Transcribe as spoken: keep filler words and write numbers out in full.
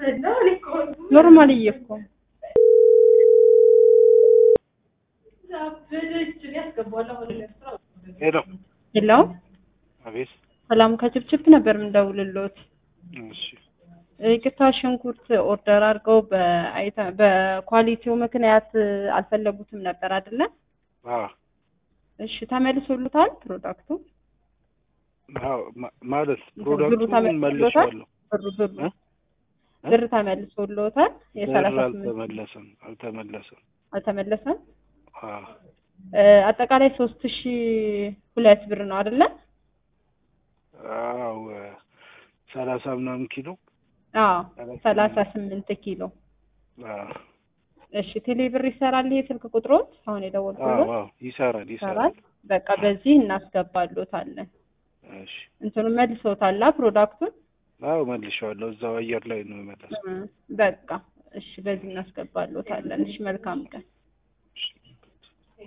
ኖርማል እየኮ ሄሎ ሄሎ አቤት። ሰላም ከችፕችፕ ነበር የምንደውልልዎት። እሺ ይቅርታ ሽንኩርት ኦርደር አድርገው በአይተ በኳሊቲው ምክንያት አልፈለጉትም ነበር አይደለ? አዎ እሺ ተመልሶልታል ፕሮዳክቱ? አዎ ማለት ፕሮዳክቱን መልሼዋለሁ። ብሩ ብሩ ብር ተመልሶልዎታል? የሰላሳ ስምንት አልተመለሰም አልተመለሰም አልተመለሰም? አዎ አጠቃላይ ሶስት ሺህ ሁለት ብር ነው አይደለ? አዎ ሰላሳ ምናምን ኪሎ አዎ ሰላሳ ስምንት ኪሎ። አዎ እሺ ቴሌ ብር ይሰራል ይሄ ስልክ ቁጥሮት አሁን የደወልኩት? አዎ ይሰራል ይሰራል። በቃ በዚህ እናስገባልዎታለን። እሺ እንትኑን መልሶታል ፕሮዳክቱን? አዎ መልሼዋለሁ። እዛው አየር ላይ ነው የመለሰው። በቃ እሺ በዚህ እናስገባልዎታለን። እሺ መልካም ቀን።